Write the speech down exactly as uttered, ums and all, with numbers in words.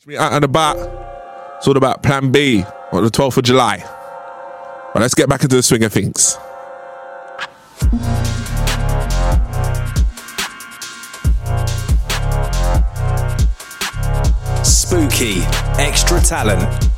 Out and about. It's all about Plan B on the twelfth of July. But let's get back into the swing of things. Spooky Extra Talent.